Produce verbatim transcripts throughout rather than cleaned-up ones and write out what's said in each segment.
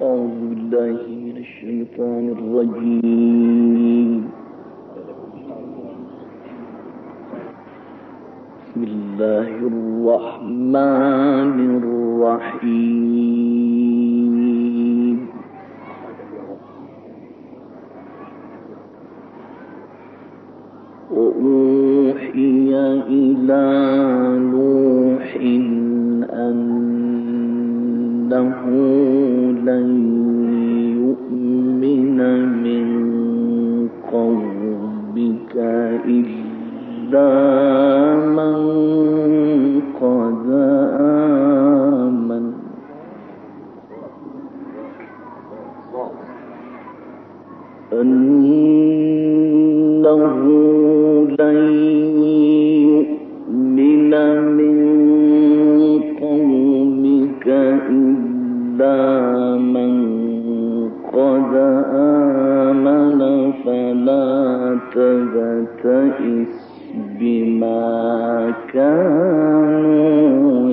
أعوذ بالله من الشيطان الرجيم. بسم الله الرحمن الرحيم. وأوحي إلى نوح أنه لن يؤمن من قومك إلا من قد آمن أنه لن يؤمن من قومك إلا من قد آمن فلا تبتئس بما كانوا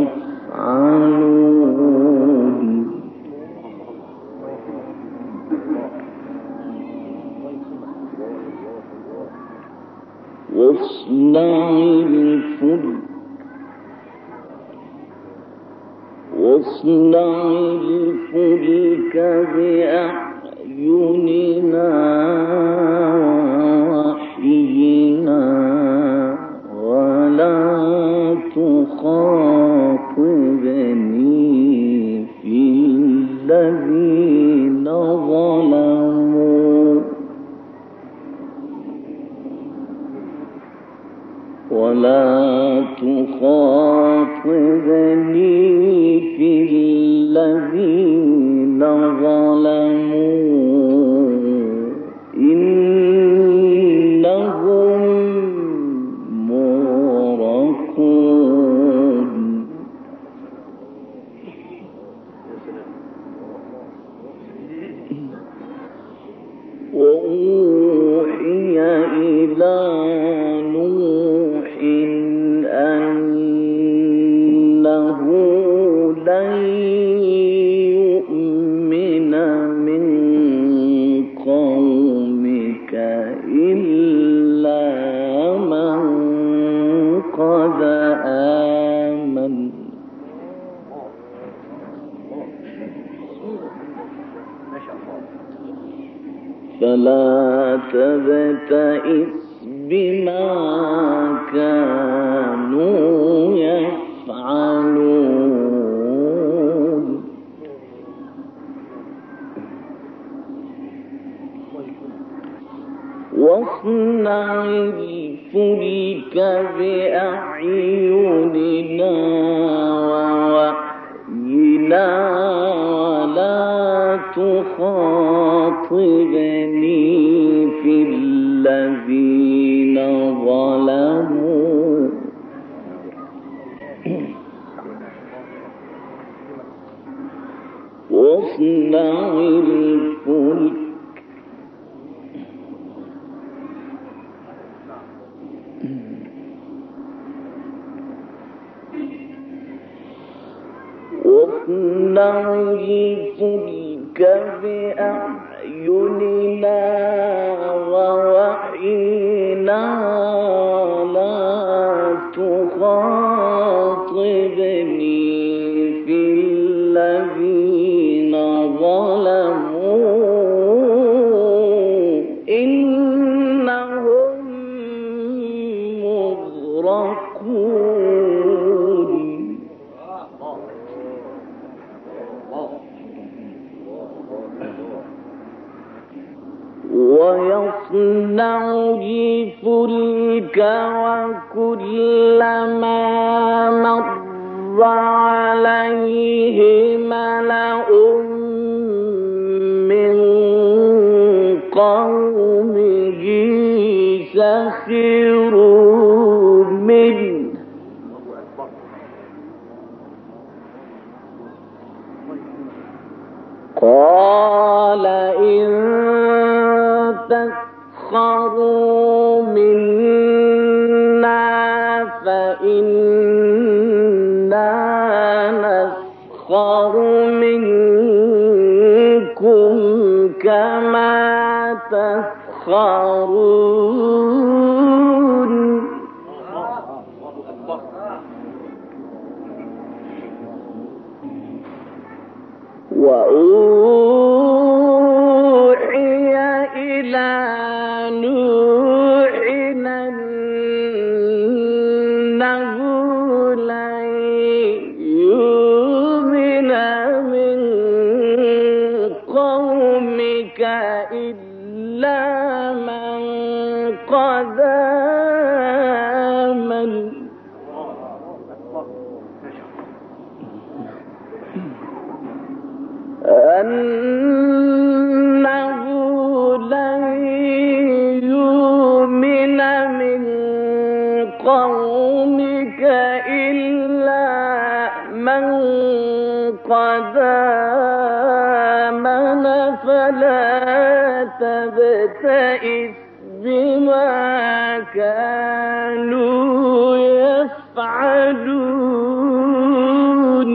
يفعلون. واصنع الفلك واصنع الفلك بأعيننا ووحينا ولا تخاطبني في الذين ظلموا ولا تخاطبني في الذين ظلموا إنهم مغرقون. وأوحي إلى نوح أنه لن يؤمن من قومك إلا من قد آمن فلا تبتئس بما كانوا يفعلون. واصنع الفلك بأعيننا ووحينا ولا تخاطبني في الذين ظلموا واصنع الفلك واصنع الفلك بأعيننا ووحينا ولا تخاطبني في الذين ظلموا إنهم مغرقون. ويصنع الفلك وكلما مر عليه ملأ من قومه سخروا منه قال إن تسخروا منا فإنا نسخر منكم كما تسخرون وأوحي إلى نوح أنه لن يؤمن من قومك إلا من قد آمن أنه لن يؤمن من قومك إلا من قد آمن فلا تبتئس بما كانوا يفعلون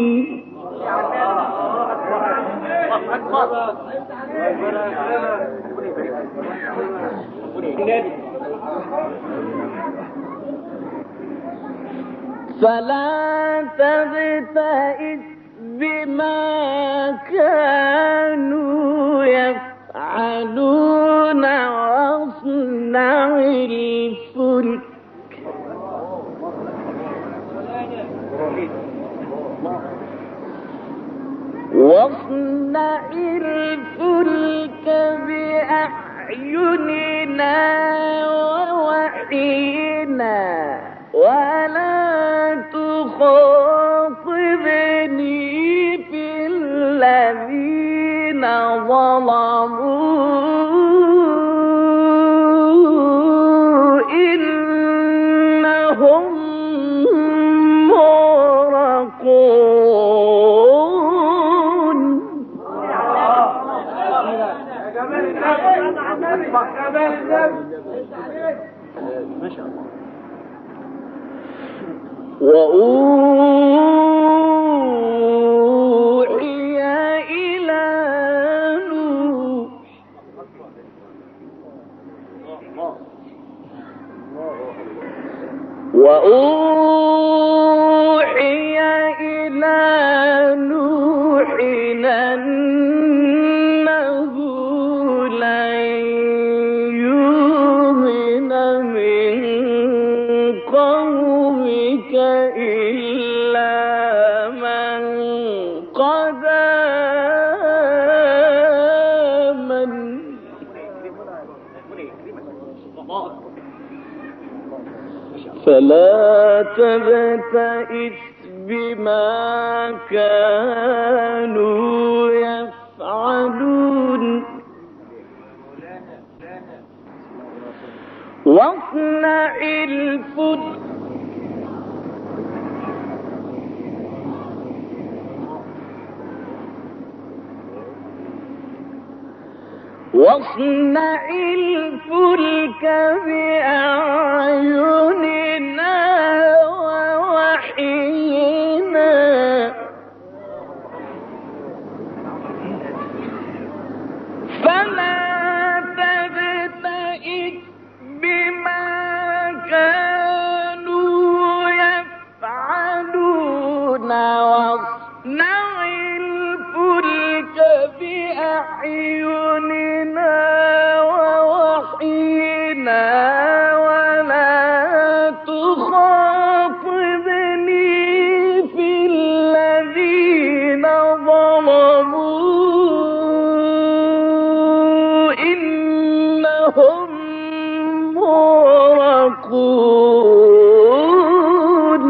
فلا تبتئس بما كانوا يفعلون واصنع الفلك واصنع الفلك بأعيننا ووحينا ولا تخاطبني في الذين ظلموا إنهم مغرقون وأوحي إلى نوح وأوحي إلى نوح أنه لن يؤمن من قومك إلا من قد آمن فلا تبتئس بما كانوا يفعلون واصنع الفلك واصنع الفلك بأعيننا ووحينا فلا تبتئس بما كانوا يفعلون واصنع الفلك بأعيننا ووحينا ولا تخاطبني في الذين ظلموا إنهم مغرقون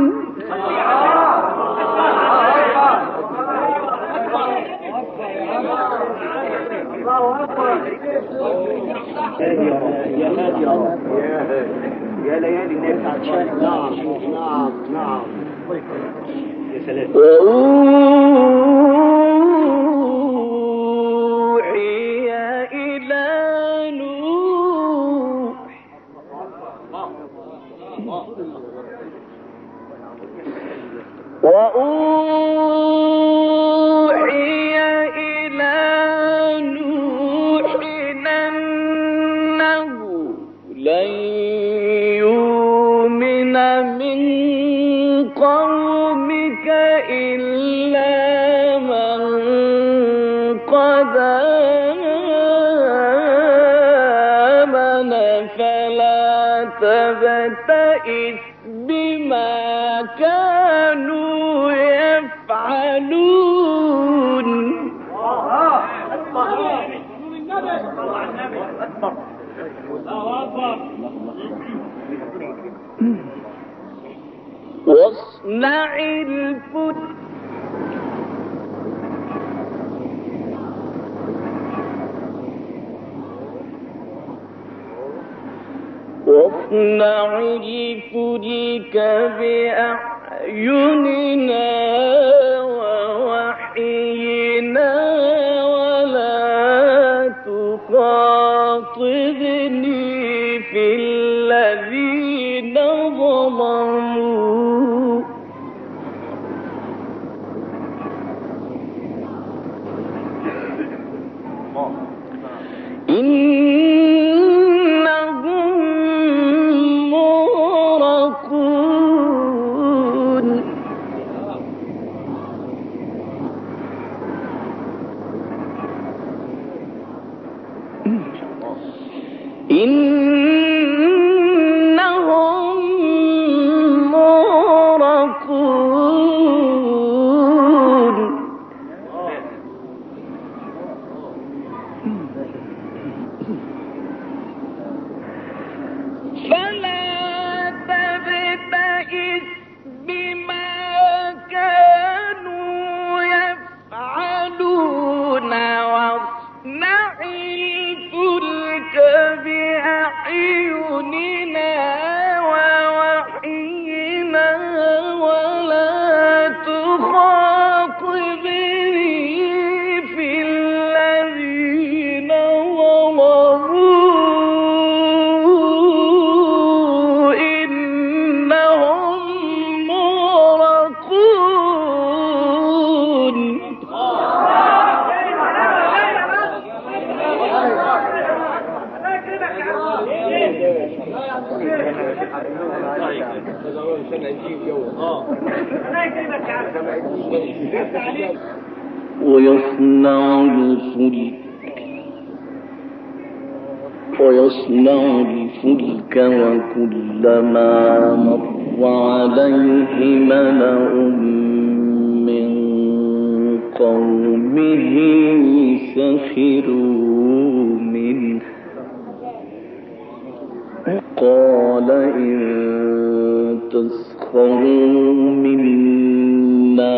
يا هادي يا رب يا ليالي الناس عشان نعم نعم نعم يا سلام وأوحي إلى نوح وأوحي إلى نوح قد آمن فلا تبتئس بما كانوا يفعلون واصنع الفلك واصنع الفلك بأعيننا ووحينا ولا تخاطبني في الذين ظلموا إنهم مغرقون إنهم مغرقون فلا تبتئس بما كانوا يفعلون واصنع الفلك بأعيننا ووحينا ولا تخاطبني في الذين ظلموا إنهم مغرقون ويصنع الفلك ويصنع الفلك وكلما مر عليه ملأ من قومه سخروا منه قال إن تسخروا منا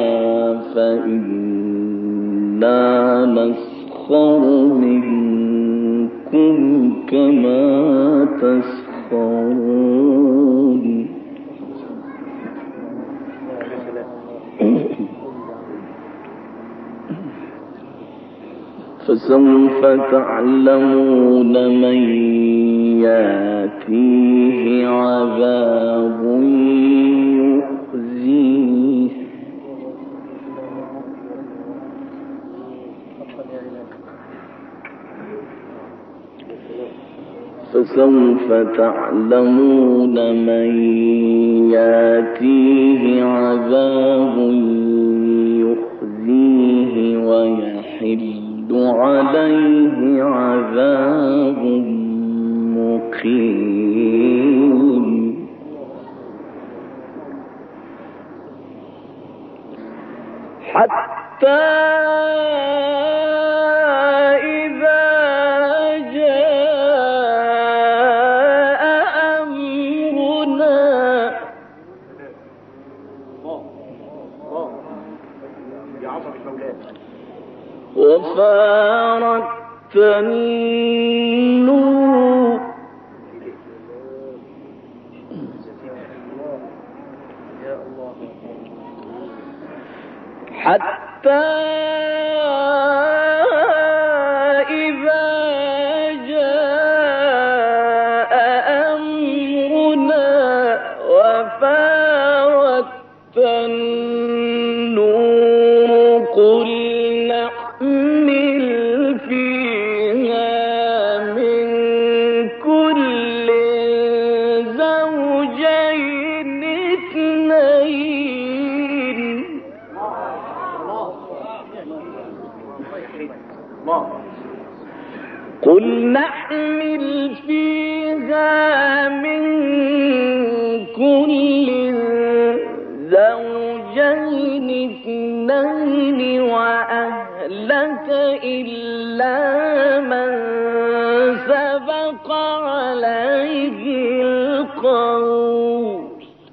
فإنا نسخر منكم كما تسخرون فسوف تعلمون من يأتيه عذاب يخزيه فسوف تعلمون من يأتيه عذاب يخزيه ويحل عليه عذاب مقيم حتى إذا جاء أمرنا وفارت النور حتى إذا جاء أمرنا وفارت النور قل نحمل فيها من كل زوجين اثنين قل نحمل فيها من كل زوجين اثنين وأهلك إلا من سبق عليه القول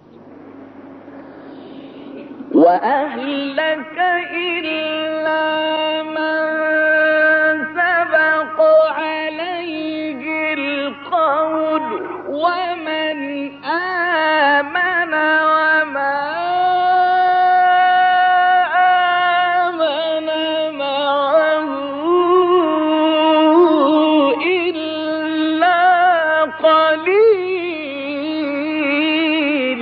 وأهلك إلا من سبق عليه القول ومن آمن وما آمن معه إلا قليل.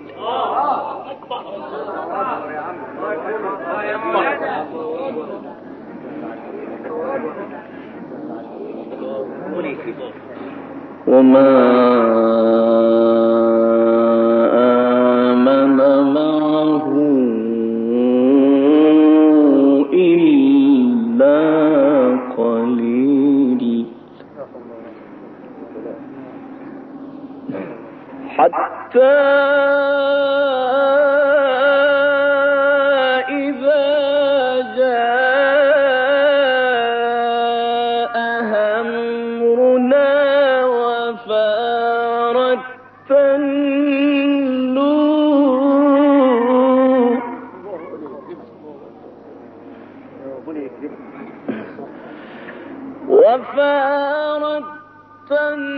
وما آمن معه إلا قليل حتى إذا جاء أمرنا وفارت النور وفارت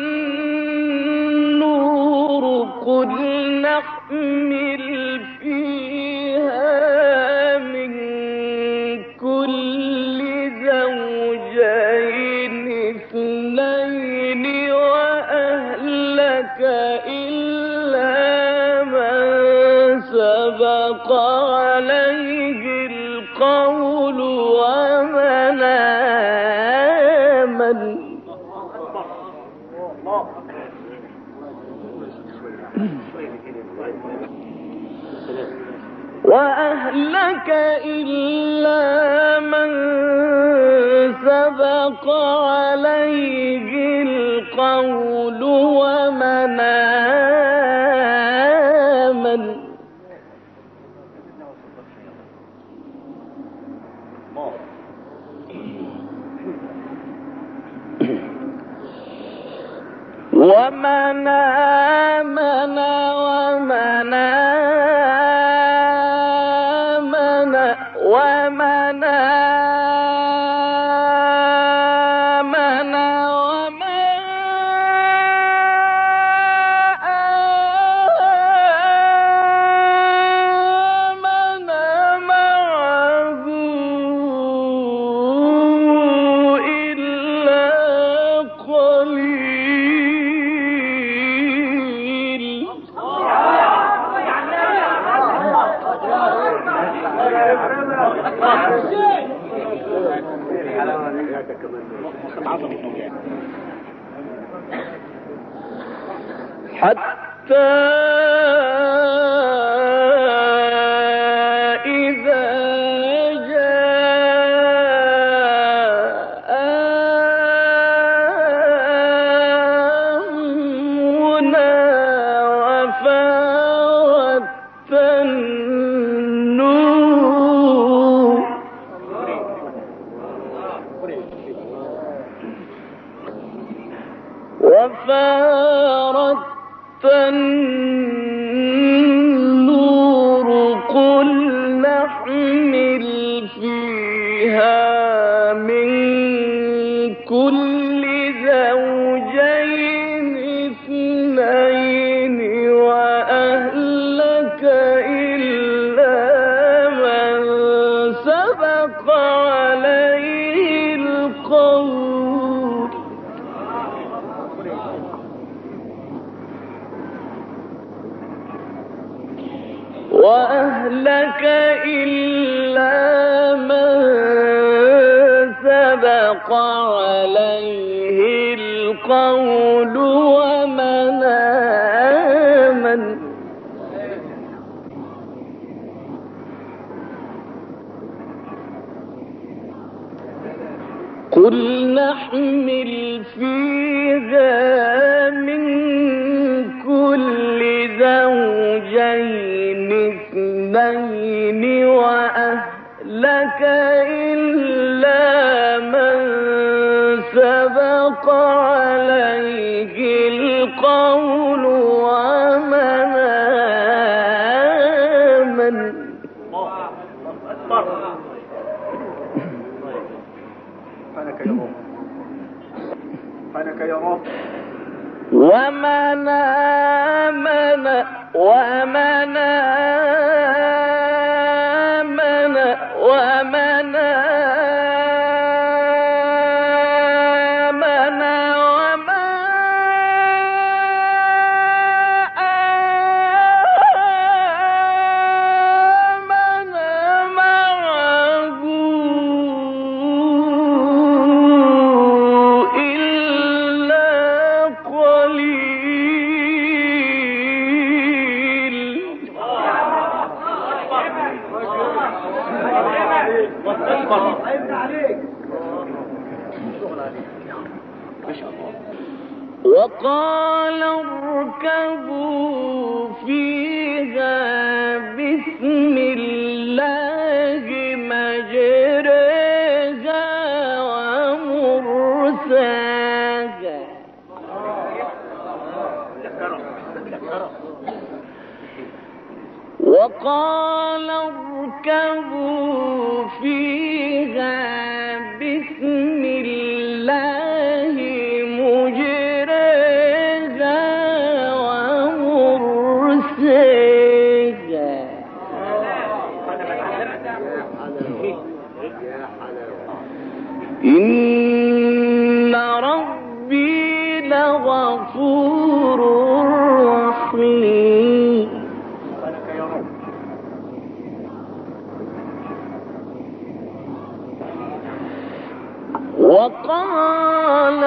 النور قل نحمل فيها من كل زوجين اثنين وأهلك إلا من سبق عليه القول ومن آمن وأهلك إلا من سبق عليه القول ومن آمن ومن آمن ومن آمن ومن آمن وما آمن معه إلا قليل. حتى إذا جاء أمرنا وفارت النور وفارت النور قل نحمل فيها من كل زوجين اثنين وأهلك إلا من سبق عليه القول وأهلك إلا من سبق عليه القول ومن آمن قل نحمل فيها من كل زوجين اثنين وأهلك إلا من سبق عليه القول ومن آمن. سبحانك يا رب، سبحانك يا رب. ومن آمن ومن آمن ومن آمن وما آمن معه إلا قليل. وقال اركبوا فيها بسم الله مجريها ومرساها وقال اركبوا فيها بسم الله مجريها ومرساها إن ربي لغفور رحيم. وقال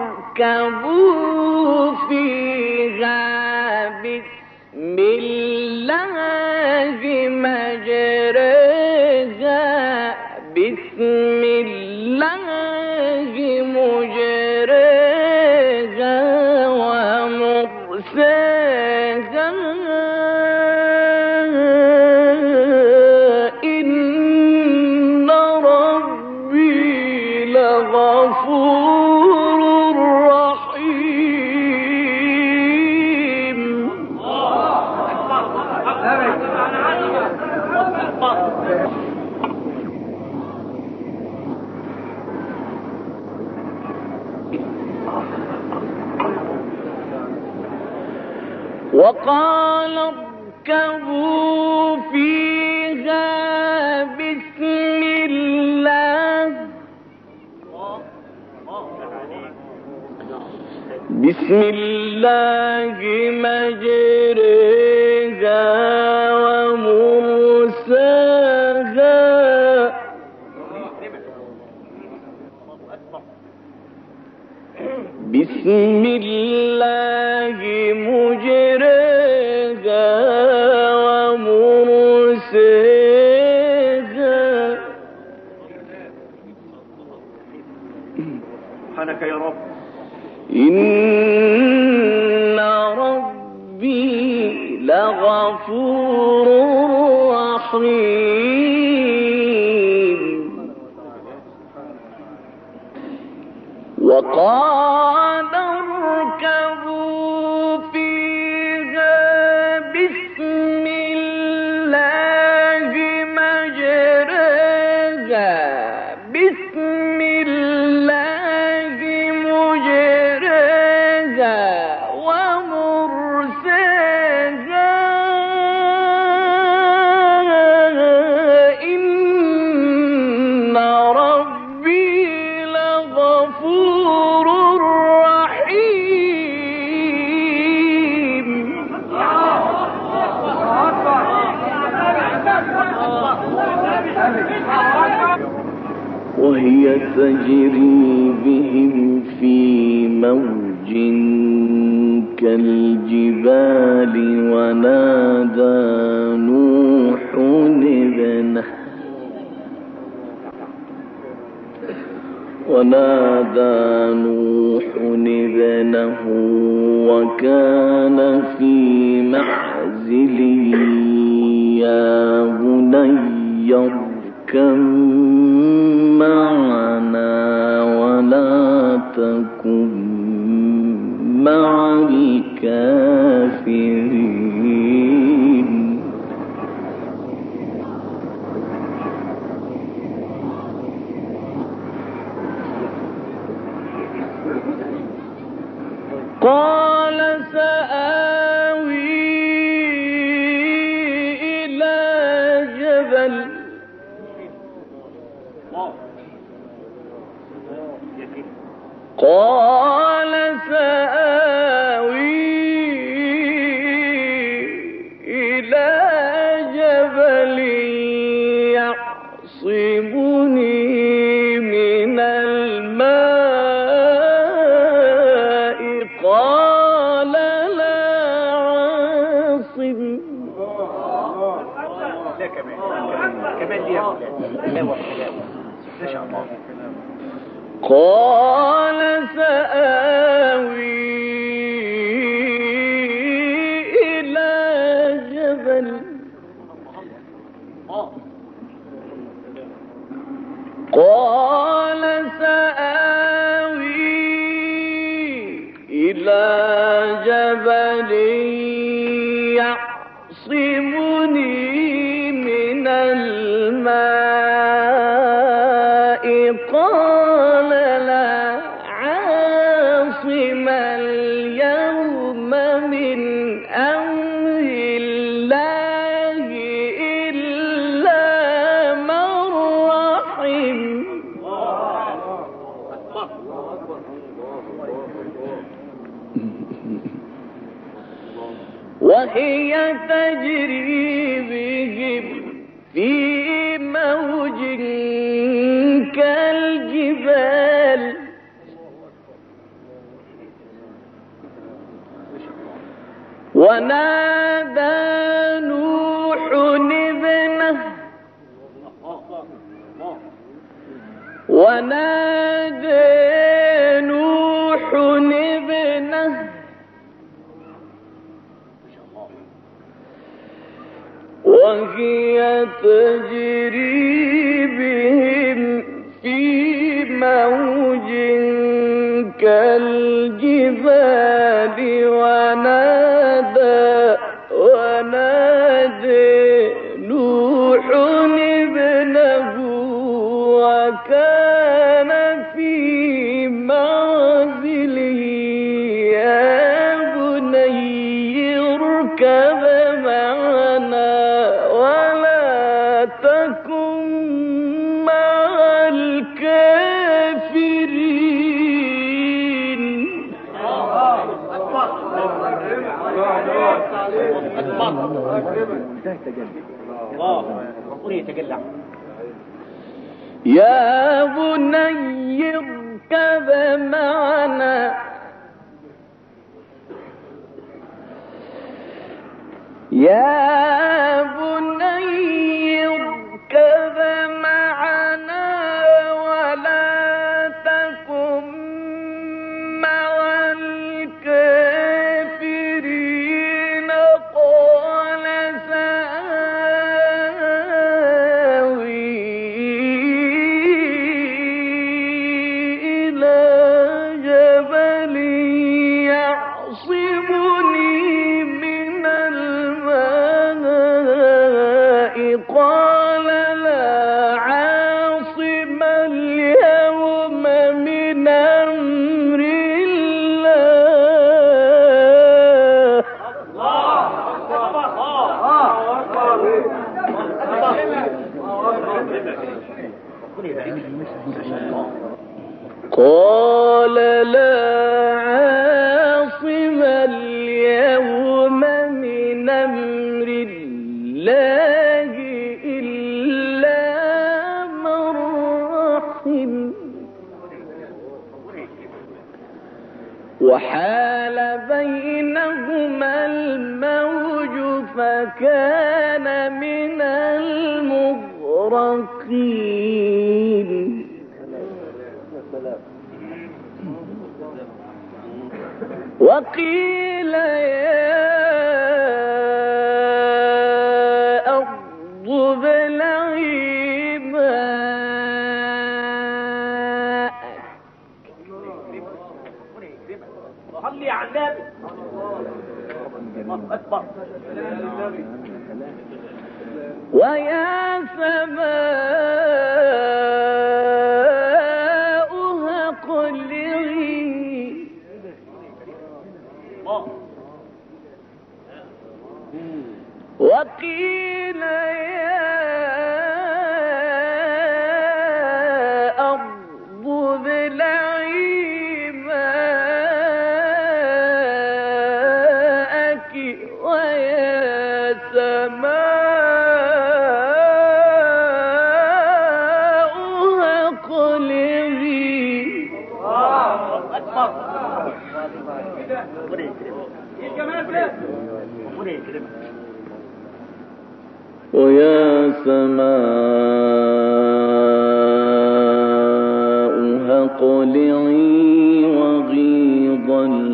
اركبوا فيها بسم الله مجريها بسم الله مجريها ومرساها إن ربي لغفور رحيم. وقال اركبوا فيها بسم الله بسم الله مجريها ومرساها بسم الله مجريها ومرساها سبحانك يا رب. إن ربي لغفور رحيم. وقال اركبوا فيها بسم الله مجريها بسم الله مجريها ومرساها إن ربي لغفور رحيم. وهي تجري بهم في موج كالجبال ونادى نوح ابنه ونادى نوح ابنه وكان في معزل يا بني اركب معنا ولا تكن مع الكافرين. قال سآوي إلى جبل قال سآوي إلى جبل يعصمني من الماء قال لا عاصم. لا كمان كمان دي يا حلاوة حلاوة ما شاء الله. قال سآوي إلى جبل قال سآوي إلى جبل يعصمني من الماء قال لا عاصم اليوم من أمر الله إلا من رحم. وهي تجري بهم في موج كالجبال ونادى نوح ابنه ونادى نوح ابنه وهي تجري بهم في موج كالجبال ونادى ونادى نوح ابنه وكان في معزل يا بني اركب معنا ولا تكن مع الكافرين. يا بني اركب معنا يا بني اركب معنا ولا تكن مع الكافرين قال سآوي إلى جبل يعصمني من الماء قال لا عاصم اليوم من أمر الله. قال لا عاصم اليوم من أمر الله إلا من رحم وحال بينهما الموج فكان من المغرقين. وقيل يا أرض ابلعي ماءك صلي على النبي الله أكبر ويا سماء أقلعي وقيل يا أرض ابلعي ماءك ويا سماء أقلعي ويا سماء أقلعي وغيض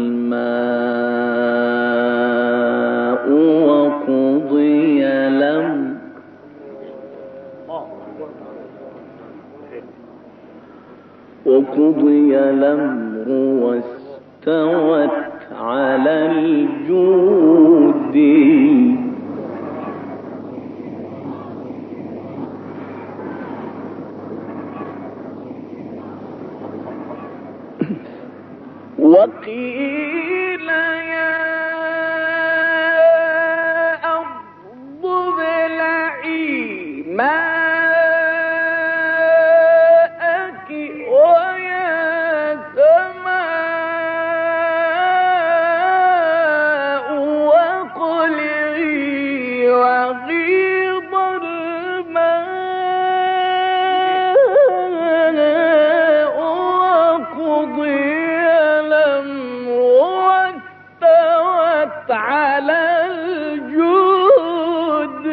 الماء وقضي الأمر وقضي الأمر واستوت على الجود وقيل يا أرض ابلعي ماءك ويا سماء واقلعي وغيض الماء وقضي على الجود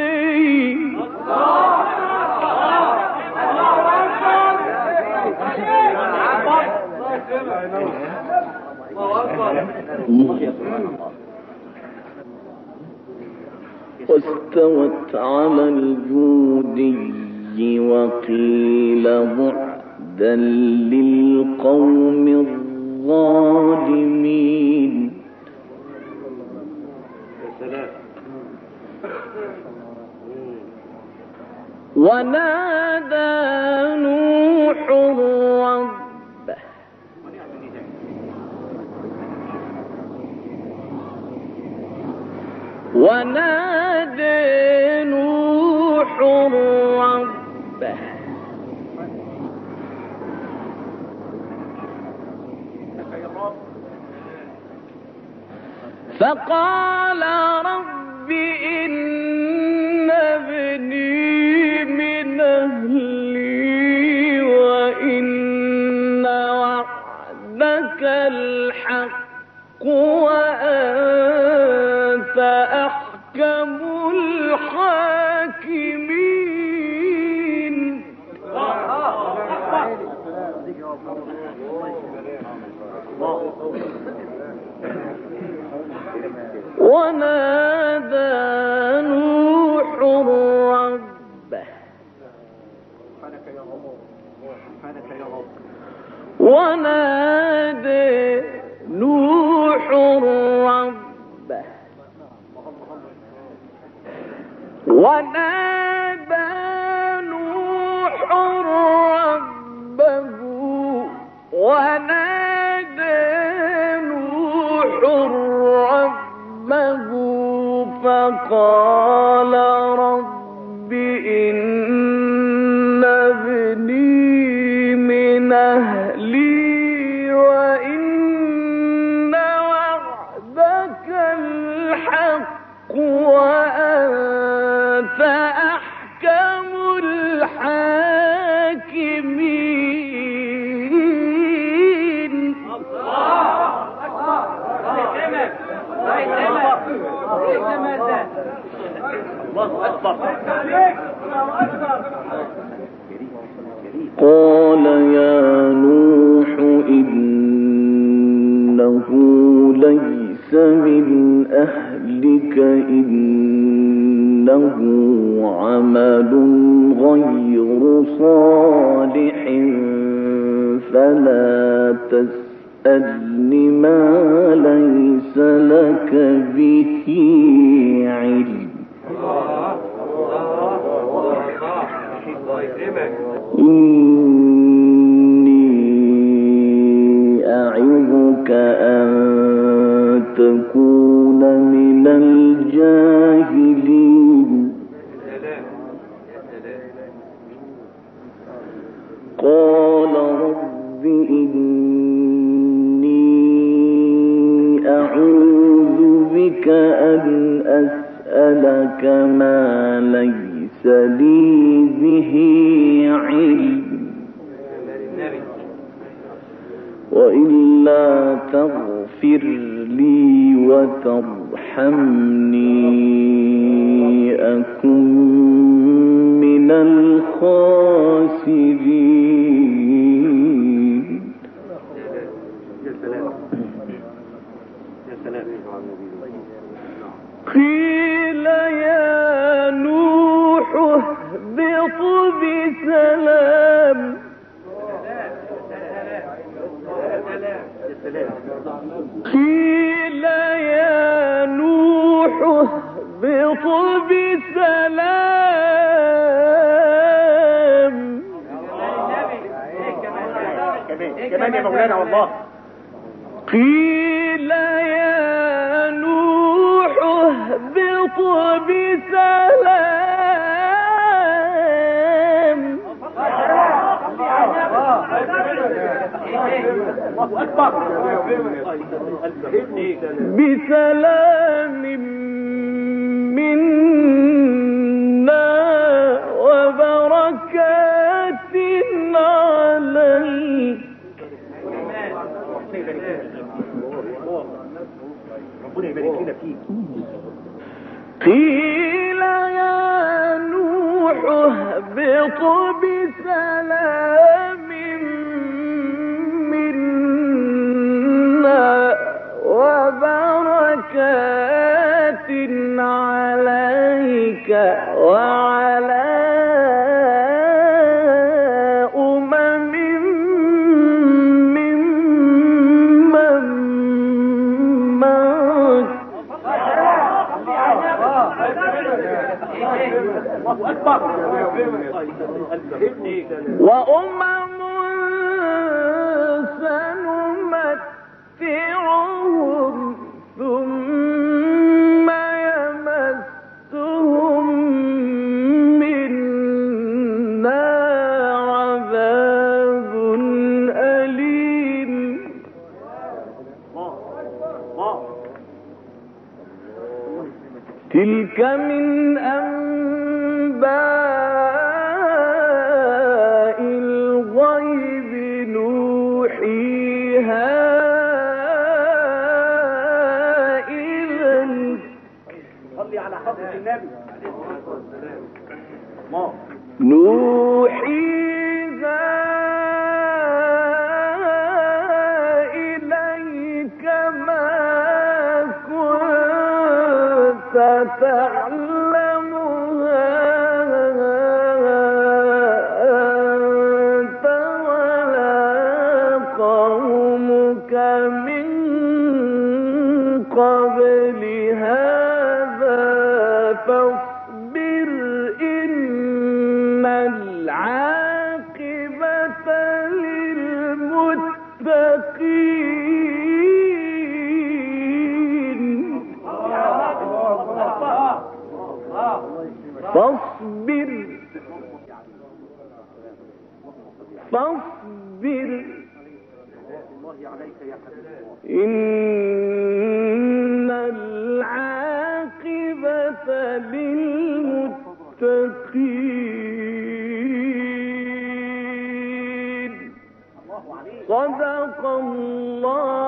واستوت على الجودي وقيل بعدا للقوم الظالمين ونادى نوح ربه ونادى نوح ربه فقال رب إن ابني من أهلي وإن وعدك الحق وأنت أحكم الحاكمين ونادى نوح ربه ونادى نوح ربه ونادى نوح ربه ونادى نوح ربه فقال رب إن ابني من أهلي وإن وعدك الحق وأنت أحكم الحاكمين قال يا نوح إنه ليس من أهلك إنه عمل غير صالح فلا تسألني ما ليس لك به علم إني أعظك أن تكون من الجاهلين قال رب إني أعوذ بك أن أسألك ما ليس لي به علم وإلا تغفر لي وترحمني أكن من الخاسرين. قيل يا نوح اهبط بسلام قيل يا نوح اهبط بسلام كمان يا مولانا والله قيل يا نوح اهبط بسلام بسلام منا وبركات عليك ربنا يبارك لنا فيك. قيل يا نوح اهبط بسلام منا وبركات عليك وعلى أمم ممن معك وأمم سنمتعهم ثم يمسهم منا عذاب أليم. تلك من أنباء الغيب نوحيها إليك. صلي على حضرة النبي. نوحيها إليك ما كنت تعلمها أنت ولا قومك من قبل هذا فاصبر إن العاقبة للمتقين. فاصبر فاصبر إن العاقبة للمتقين. صدق الله